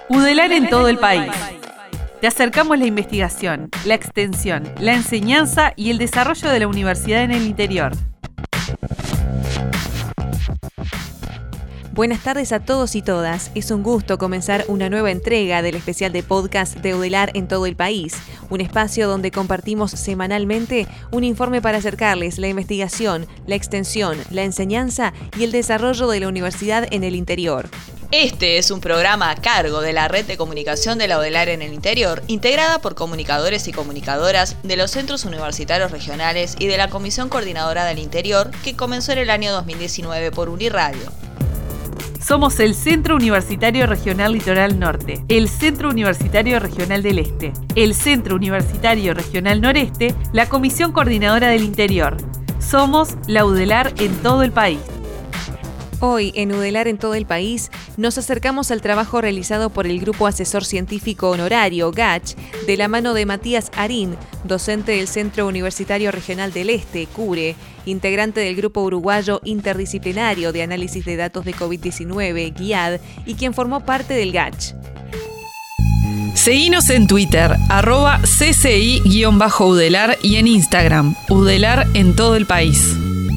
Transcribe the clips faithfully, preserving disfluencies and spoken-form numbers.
UDELAR en todo el país. Te acercamos la investigación, la extensión, la enseñanza y el desarrollo de la universidad en el interior. Buenas tardes a todos y todas. Es un gusto comenzar una nueva entrega del especial de podcast de UDELAR en todo el país, un espacio donde compartimos semanalmente un informe para acercarles la investigación, la extensión, la enseñanza y el desarrollo de la universidad en el interior. Este es un programa a cargo de la Red de Comunicación de la UDELAR en el interior, integrada por comunicadores y comunicadoras de los centros universitarios regionales y de la Comisión Coordinadora del Interior, que comenzó en el año dos mil diecinueve por Uniradio. Somos el Centro Universitario Regional Litoral Norte, el Centro Universitario Regional del Este, el Centro Universitario Regional Noreste, la Comisión Coordinadora del Interior. Somos la UDELAR en todo el país. Hoy, en UDELAR en todo el país, nos acercamos al trabajo realizado por el Grupo Asesor Científico Honorario, G A C H, de la mano de Matías Arín, docente del Centro Universitario Regional del Este, CURE, integrante del Grupo Uruguayo Interdisciplinario de Análisis de Datos de COVID diecinueve, GIAD, y quien formó parte del G A C H. Seguinos en Twitter, arroba C C I-UDELAR y en Instagram, UDELAR en todo el país.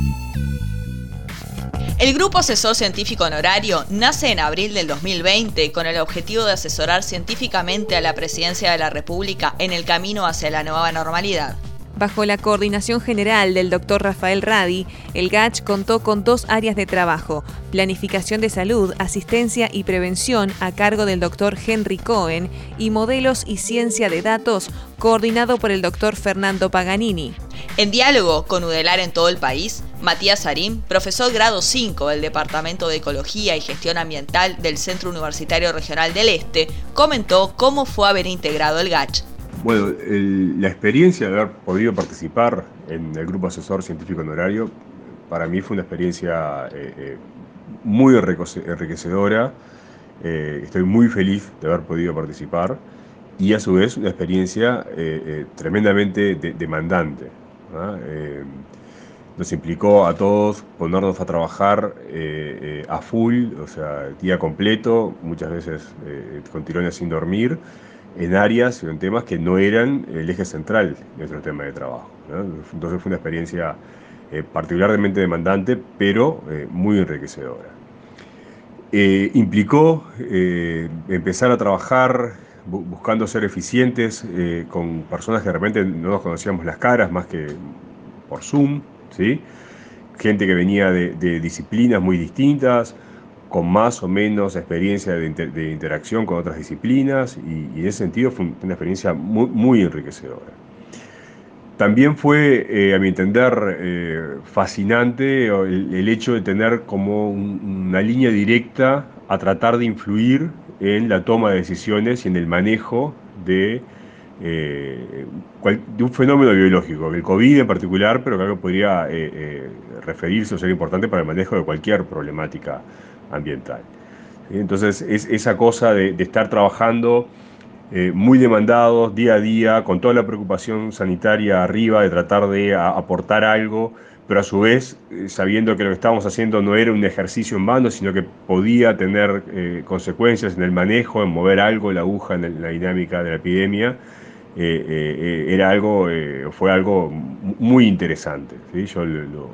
El Grupo Asesor Científico Honorario nace en abril del dos mil veinte con el objetivo de asesorar científicamente a la Presidencia de la República en el camino hacia la nueva normalidad. Bajo la coordinación general del doctor Rafael Radi, el G A C H contó con dos áreas de trabajo: planificación de salud, asistencia y prevención a cargo del doctor Henry Cohen y modelos y ciencia de datos coordinado por el doctor Fernando Paganini. En diálogo con UDELAR en todo el país, Matías Arín, profesor grado cinco del Departamento de Ecología y Gestión Ambiental del Centro Universitario Regional del Este, comentó cómo fue haber integrado el G A C H. Bueno, el, la experiencia de haber podido participar en el Grupo Asesor Científico Honorario, para mí fue una experiencia eh, eh, muy enriquecedora. Eh, estoy muy feliz de haber podido participar y a su vez una experiencia eh, eh, tremendamente de, demandante, ¿no? Eh, nos implicó a todos ponernos a trabajar eh, eh, a full, o sea, día completo, muchas veces eh, con tirones sin dormir, en áreas y en temas que no eran el eje central de nuestro tema de trabajo, ¿no? Entonces fue una experiencia eh, particularmente demandante, pero eh, muy enriquecedora. Eh, implicó eh, empezar a trabajar bu buscando ser eficientes eh, con personas que de repente no nos conocíamos las caras más que por Zoom, ¿sí? Gente que venía de, de disciplinas muy distintas, con más o menos experiencia de, inter, de interacción con otras disciplinas, y, y en ese sentido fue una experiencia muy, muy enriquecedora. También fue, eh, a mi entender, eh, fascinante el, el hecho de tener como un, una línea directa a tratar de influir en la toma de decisiones y en el manejo de, eh, cual, de un fenómeno biológico, el COVID en particular, pero creo que podría eh, eh, referirse o ser importante para el manejo de cualquier problemática ambiental. Entonces, es esa cosa de, de estar trabajando eh, muy demandados día a día, con toda la preocupación sanitaria arriba, de tratar de a, aportar algo, pero a su vez eh, sabiendo que lo que estábamos haciendo no era un ejercicio en vano, sino que podía tener eh, consecuencias en el manejo, en mover algo, la aguja en, el, en la dinámica de la epidemia. Eh, eh, era algo, eh, fue algo muy interesante, ¿sí? Yo lo, lo,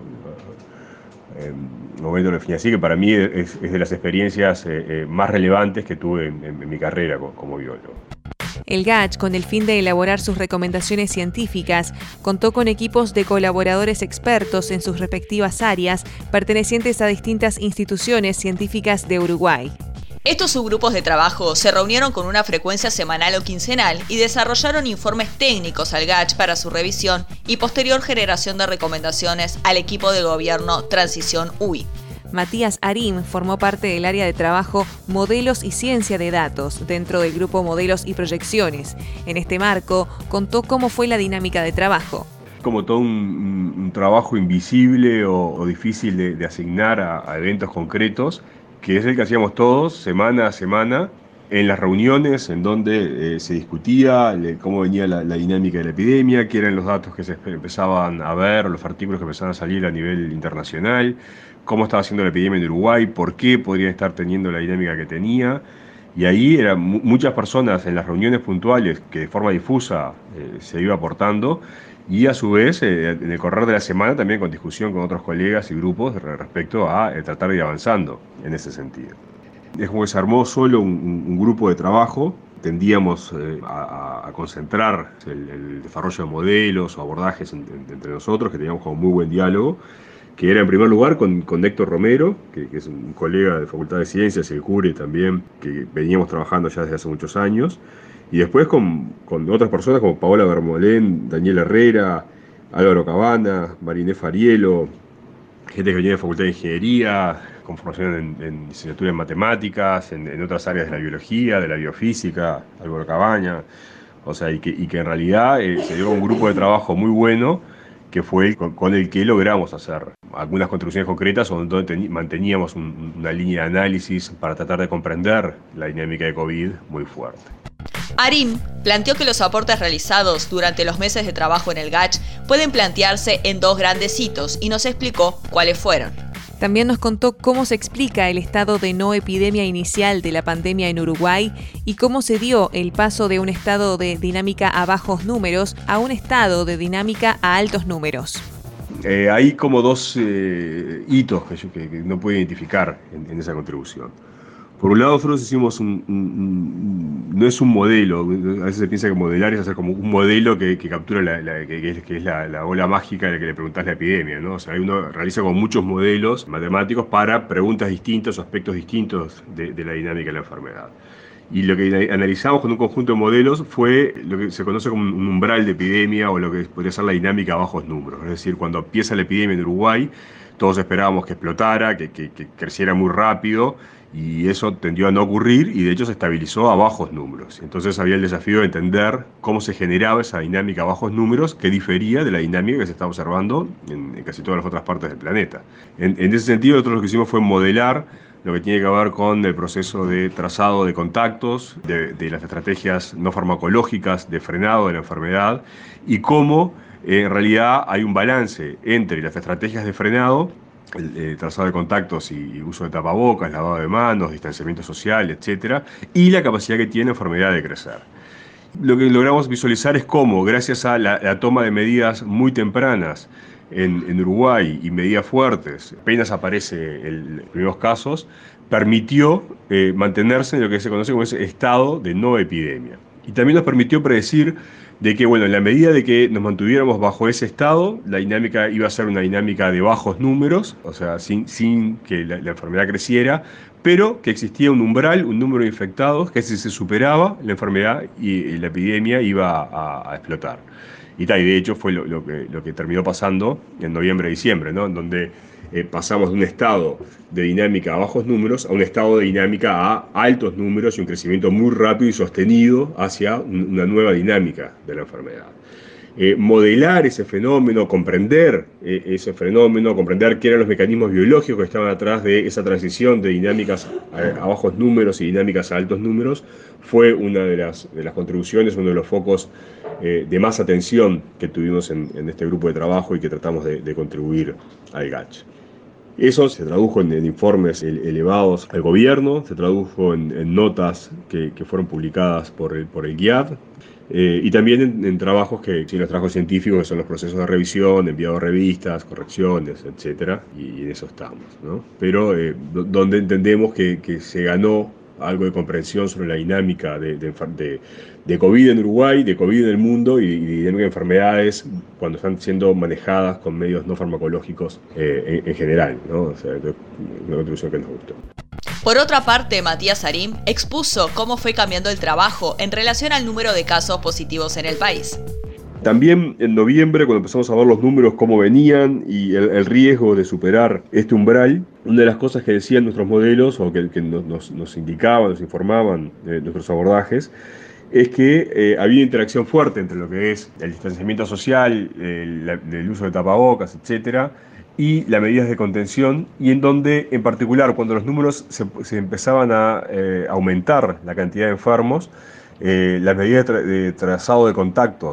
Eh, momento lo definí así, que para mí es, es de las experiencias eh, eh, más relevantes que tuve en, en, en mi carrera como, como biólogo. El G A C H, con el fin de elaborar sus recomendaciones científicas, contó con equipos de colaboradores expertos en sus respectivas áreas, pertenecientes a distintas instituciones científicas de Uruguay. Estos subgrupos de trabajo se reunieron con una frecuencia semanal o quincenal y desarrollaron informes técnicos al G A C H para su revisión y posterior generación de recomendaciones al equipo de gobierno Transición U I. Matías Arín formó parte del área de trabajo Modelos y Ciencia de Datos, dentro del grupo Modelos y Proyecciones. En este marco, contó cómo fue la dinámica de trabajo. Como todo un, un trabajo invisible o, o difícil de, de asignar a, a eventos concretos, que es el que hacíamos todos, semana a semana, en las reuniones en donde eh, se discutía le, cómo venía la, la dinámica de la epidemia, qué eran los datos que se empezaban a ver, los artículos que empezaban a salir a nivel internacional, cómo estaba haciendo la epidemia en Uruguay, por qué podría estar teniendo la dinámica que tenía, Y ahí eran muchas personas en las reuniones puntuales que de forma difusa eh, se iba aportando, y a su vez eh, en el correr de la semana también con discusión con otros colegas y grupos respecto a eh, tratar de ir avanzando en ese sentido. Es como que se armó solo un, un grupo de trabajo. Tendíamos eh, a, a concentrar el, el desarrollo de modelos o abordajes en, en, entre nosotros, que teníamos como muy buen diálogo, que era en primer lugar con, con Héctor Romero, que, que es un colega de Facultad de Ciencias y el CURE también, que veníamos trabajando ya desde hace muchos años, y después con, con otras personas como Paola Bermolén, Daniel Herrera, Álvaro Cabana, Mariné Farielo, gente que venía de Facultad de Ingeniería, con formación en, en licenciatura en matemáticas, en, en otras áreas de la biología, de la biofísica, Álvaro Cabaña, o sea, y que, y que en realidad eh, se dio un grupo de trabajo muy bueno, que fue el, con, con el que logramos hacer algunas contribuciones concretas, donde ten, manteníamos un, una línea de análisis para tratar de comprender la dinámica de COVID muy fuerte. Arim planteó que los aportes realizados durante los meses de trabajo en el G A C H pueden plantearse en dos grandes hitos y nos explicó cuáles fueron. También nos contó cómo se explica el estado de no epidemia inicial de la pandemia en Uruguay y cómo se dio el paso de un estado de dinámica a bajos números a un estado de dinámica a altos números. Eh, hay como dos eh, hitos que, yo, que, que no puedo identificar en, en esa contribución. Por un lado, nosotros hicimos un, un, un, no es un modelo, a veces se piensa que modelar es hacer como un modelo que, que captura la, la, que, que es, que es la, la ola mágica de la que le preguntás la epidemia, ¿no? O sea, uno realiza como muchos modelos matemáticos para preguntas distintas o aspectos distintos de, de la dinámica de la enfermedad. Y lo que analizamos con un conjunto de modelos fue lo que se conoce como un umbral de epidemia, o lo que podría ser la dinámica a bajos números. Es decir, cuando empieza la epidemia en Uruguay, todos esperábamos que explotara, que, que, que creciera muy rápido, y eso tendió a no ocurrir, y de hecho se estabilizó a bajos números. Entonces había el desafío de entender cómo se generaba esa dinámica a bajos números, que difería de la dinámica que se está observando en, en casi todas las otras partes del planeta. En, en ese sentido, nosotros lo que hicimos fue modelar lo que tiene que ver con el proceso de trazado de contactos, de, de las estrategias no farmacológicas de frenado de la enfermedad, y cómo eh, en realidad hay un balance entre las estrategias de frenado, el eh, trazado de contactos y, y uso de tapabocas, lavado de manos, distanciamiento social, etcétera, y la capacidad que tiene la enfermedad de crecer. Lo que logramos visualizar es cómo, gracias a la, la toma de medidas muy tempranas en, en Uruguay y medidas fuertes, apenas aparece el, los primeros casos, permitió eh, mantenerse en lo que se conoce como ese estado de no epidemia. Y también nos permitió predecir de que, bueno, en la medida de que nos mantuviéramos bajo ese estado, la dinámica iba a ser una dinámica de bajos números, o sea, sin, sin que la, la enfermedad creciera, pero que existía un umbral, un número de infectados, que si se superaba, la enfermedad y, y la epidemia iba a, a explotar. Y, tal, y de hecho fue lo, lo, que, lo que terminó pasando en noviembre y diciembre, ¿no? En donde eh, pasamos de un estado de dinámica a bajos números a un estado de dinámica a altos números y un crecimiento muy rápido y sostenido hacia un, una nueva dinámica de la enfermedad. Eh, modelar ese fenómeno, comprender eh, ese fenómeno, comprender qué eran los mecanismos biológicos que estaban atrás de esa transición de dinámicas a, a bajos números y dinámicas a altos números, fue una de las, de las contribuciones, uno de los focos eh, de más atención que tuvimos en, en este grupo de trabajo y que tratamos de, de contribuir al G A C H. Eso se tradujo en, en informes elevados al gobierno, se tradujo en, en notas que, que fueron publicadas por el, por el G I A D, eh, y también en, en trabajos que, sí, los trabajos científicos, que son los procesos de revisión, enviado a revistas, correcciones, etcétera, y en eso estamos, ¿no? Pero eh, donde entendemos que, que se ganó algo de comprensión sobre la dinámica de, de, de, de COVID en Uruguay, de COVID en el mundo y, y de dinámica de enfermedades cuando están siendo manejadas con medios no farmacológicos eh, en, en general, ¿no? O sea, es una contribución que nos gustó. Por otra parte, Matías Arim expuso cómo fue cambiando el trabajo en relación al número de casos positivos en el país. También en noviembre, cuando empezamos a ver los números, cómo venían y el, el riesgo de superar este umbral, una de las cosas que decían nuestros modelos, o que, que nos, nos indicaban, nos informaban de nuestros abordajes, es que eh, había interacción fuerte entre lo que es el distanciamiento social, el, el uso de tapabocas, etcétera, y las medidas de contención, y en donde, en particular, cuando los números se, se empezaban a eh, aumentar la cantidad de enfermos, eh, las medidas de, tra de trazado de contactos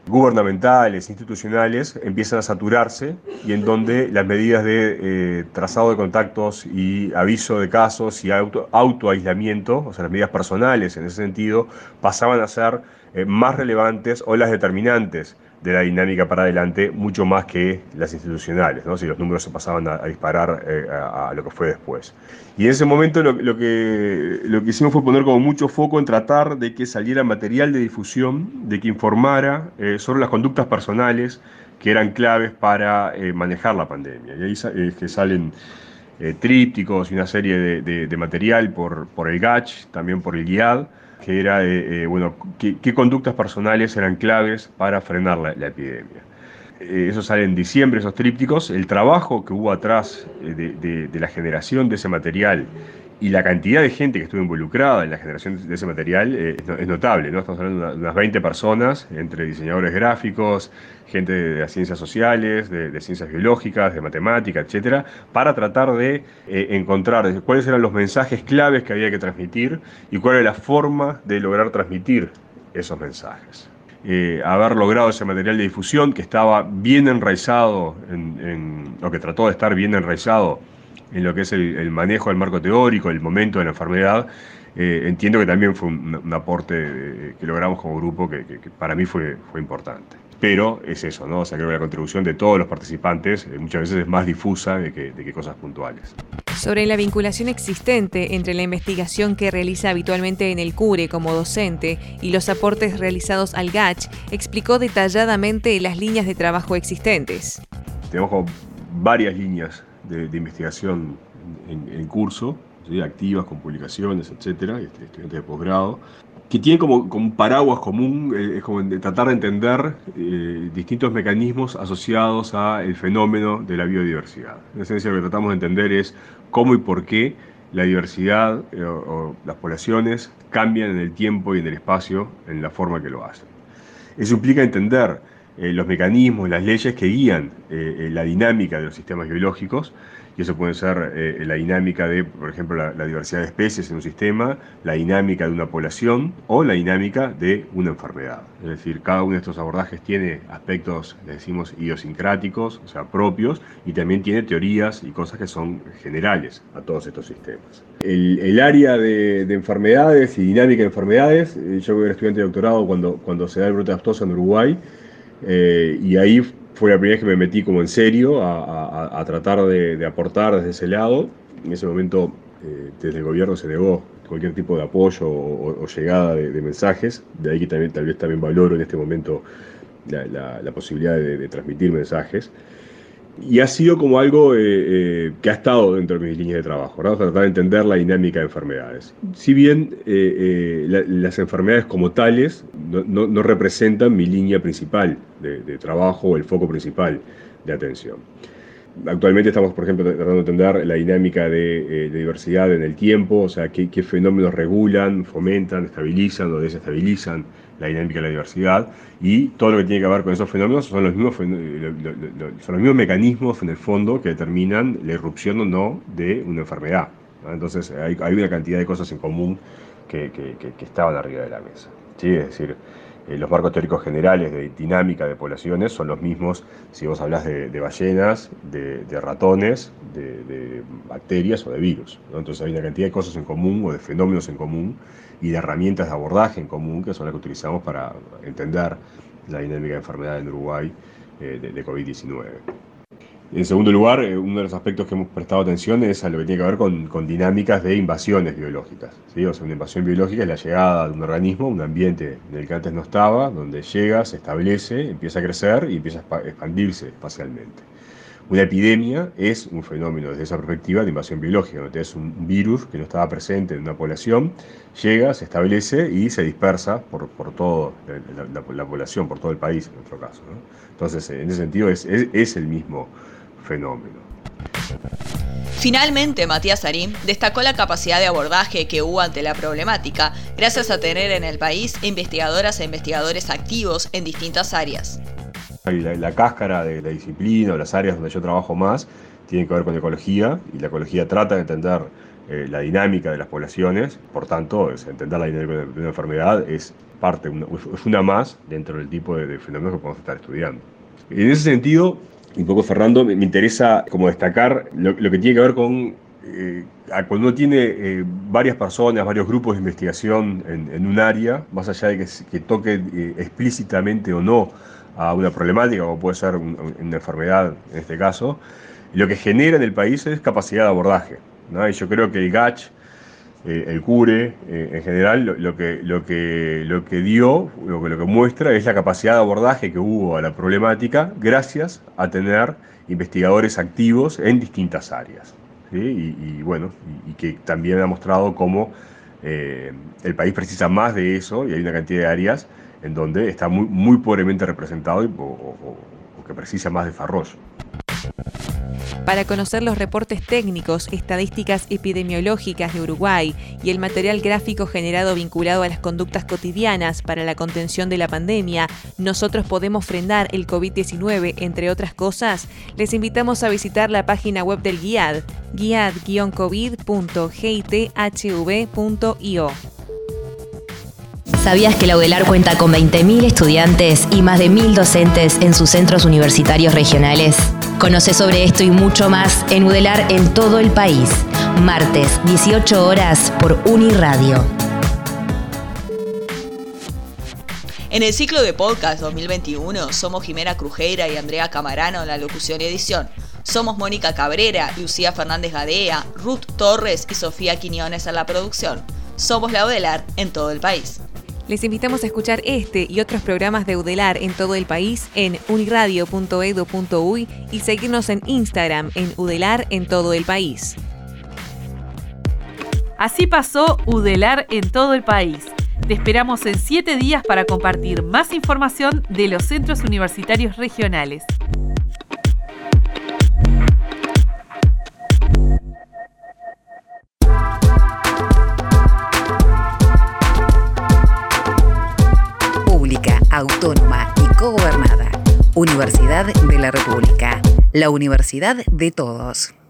gubernamentales, institucionales, empiezan a saturarse y en donde las medidas de eh, trazado de contactos y aviso de casos y auto, autoaislamiento, o sea, las medidas personales en ese sentido, pasaban a ser eh, más relevantes o las determinantes de la dinámica para adelante, mucho más que las institucionales, ¿no? Si los números se pasaban a, a disparar eh, a, a lo que fue después. Y en ese momento lo, lo, que, lo que hicimos fue poner como mucho foco en tratar de que saliera material de difusión, de que informara eh, sobre las conductas personales que eran claves para eh, manejar la pandemia. Y ahí es eh, que salen eh, trípticos y una serie de, de, de material por, por el GACH, también por el GIAD, que era, eh, eh, bueno, qué, qué conductas personales eran claves para frenar la, la epidemia. Eh, eso sale en diciembre, esos trípticos. El trabajo que hubo atrás eh, de, de, de la generación de ese material y la cantidad de gente que estuvo involucrada en la generación de ese material eh, es, es notable, ¿no? Estamos hablando de unas veinte personas, entre diseñadores gráficos, gente de las ciencias sociales, de, de ciencias biológicas, de matemática, etcétera, para tratar de eh, encontrar cuáles eran los mensajes claves que había que transmitir y cuál era la forma de lograr transmitir esos mensajes. Eh, haber logrado ese material de difusión que estaba bien enraizado, en, en, o que trató de estar bien enraizado en lo que es el, el manejo del marco teórico, el momento de la enfermedad, eh, entiendo que también fue un, un aporte eh, que logramos como grupo que, que, que para mí fue, fue importante. Pero es eso, ¿no? O sea, creo que la contribución de todos los participantes eh, muchas veces es más difusa de que, de que cosas puntuales. Sobre la vinculación existente entre la investigación que realiza habitualmente en el CURE como docente y los aportes realizados al GACH, explicó detalladamente las líneas de trabajo existentes. Tenemos como varias líneas de, de investigación en, en curso, ¿sí? Activas, con publicaciones, etcétera, este, estudiantes de posgrado, que tienen como, como un paraguas común, eh, es como de tratar de entender eh, distintos mecanismos asociados al fenómeno de la biodiversidad. En esencia, lo que tratamos de entender es cómo y por qué la diversidad eh, o, o las poblaciones cambian en el tiempo y en el espacio en la forma que lo hacen. Eso implica entender eh, los mecanismos, las leyes que guían eh, la dinámica de los sistemas biológicos, y eso puede ser eh, la dinámica de, por ejemplo, la, la diversidad de especies en un sistema, la dinámica de una población o la dinámica de una enfermedad. Es decir, cada uno de estos abordajes tiene aspectos, le decimos, idiosincráticos, o sea, propios, y también tiene teorías y cosas que son generales a todos estos sistemas. El, el área de, de enfermedades y dinámica de enfermedades, eh, yo era estudiante de doctorado cuando, cuando se da el brote de aftosa en Uruguay, eh, y ahí fue la primera vez que me metí como en serio a, a, a tratar de, de aportar desde ese lado. En ese momento, eh, desde el gobierno se negó cualquier tipo de apoyo o, o llegada de, de mensajes. De ahí que también, tal vez también valoro en este momento la, la, la posibilidad de, de transmitir mensajes. Y ha sido como algo eh, eh, que ha estado dentro de mis líneas de trabajo, ¿no? Tratar de entender la dinámica de enfermedades. Si bien eh, eh, la, las enfermedades como tales no, no, no representan mi línea principal de, de trabajo o el foco principal de atención. Actualmente estamos, por ejemplo, tratando de entender la dinámica de, eh, de diversidad en el tiempo, o sea, qué, qué fenómenos regulan, fomentan, estabilizan o desestabilizan la dinámica de la diversidad, y todo lo que tiene que ver con esos fenómenos son los mismos, son los mismos mecanismos en el fondo que determinan la irrupción o no de una enfermedad, ¿no? Entonces hay, hay una cantidad de cosas en común que, que, que, que estaban arriba de la mesa, ¿sí? Es decir, eh, los marcos teóricos generales de dinámica de poblaciones son los mismos si vos hablas de, de ballenas, de, de ratones, de, de bacterias o de virus, ¿no? Entonces hay una cantidad de cosas en común o de fenómenos en común y de herramientas de abordaje en común que son las que utilizamos para entender la dinámica de enfermedad en Uruguay eh, de, de COVID diecinueve. En segundo lugar, eh, uno de los aspectos que hemos prestado atención es a lo que tiene que ver con, con dinámicas de invasiones biológicas, ¿sí? O sea, una invasión biológica es la llegada de un organismo, un ambiente en el que antes no estaba, donde llega, se establece, empieza a crecer y empieza a expandirse espacialmente. Una epidemia es un fenómeno desde esa perspectiva de invasión biológica, donde es un virus que no estaba presente en una población, llega, se establece y se dispersa por, por toda la, la, la población, por todo el país en nuestro caso, ¿no? Entonces, en ese sentido es, es, es el mismo fenómeno. Finalmente, Matías Arín destacó la capacidad de abordaje que hubo ante la problemática gracias a tener en el país investigadoras e investigadores activos en distintas áreas. La, la cáscara de la disciplina o las áreas donde yo trabajo más tienen que ver con ecología, y la ecología trata de entender eh, la dinámica de las poblaciones. Por tanto, es entender la dinámica de una enfermedad es parte, una, es una más dentro del tipo de, de fenómenos que podemos estar estudiando. En ese sentido, un poco Fernando, me, me interesa como destacar lo, lo que tiene que ver con eh, cuando uno tiene eh, varias personas, varios grupos de investigación en, en un área, más allá de que, que toque eh, explícitamente o no a una problemática, como puede ser un, una enfermedad en este caso, lo que genera en el país es capacidad de abordaje, ¿no? Y yo creo que el GACH, eh, el CURE, eh, en general, lo, lo, que, lo, que, lo que dio, lo que, lo que muestra es la capacidad de abordaje que hubo a la problemática gracias a tener investigadores activos en distintas áreas, ¿sí? Y, y bueno, y, y que también ha mostrado cómo eh, el país precisa más de eso, y hay una cantidad de áreas en donde está muy, muy pobremente representado y, o, o, o que precisa más desarrollo. Para conocer los reportes técnicos, estadísticas epidemiológicas de Uruguay y el material gráfico generado vinculado a las conductas cotidianas para la contención de la pandemia, nosotros podemos frenar el COVID diecinueve, entre otras cosas, les invitamos a visitar la página web del GIAD, guiad guion covid punto githv punto io. ¿Sabías que la UDELAR cuenta con veinte mil estudiantes y más de mil docentes en sus centros universitarios regionales? Conoce sobre esto y mucho más en UDELAR en todo el país. Martes, dieciocho horas por Uniradio. En el ciclo de podcast dos mil veintiuno somos Jimena Crujeira y Andrea Camarano en la locución y edición. Somos Mónica Cabrera, Lucía Fernández Gadea, Ruth Torres y Sofía Quiñones en la producción. Somos la UDELAR en todo el país. Les invitamos a escuchar este y otros programas de UDELAR en todo el país en uniradio punto edu punto uy y seguirnos en Instagram en UDELAR en todo el país. Así pasó UDELAR en todo el país. Te esperamos en siete días para compartir más información de los centros universitarios regionales. Autónoma y cogobernada. Universidad de la República. La universidad de todos.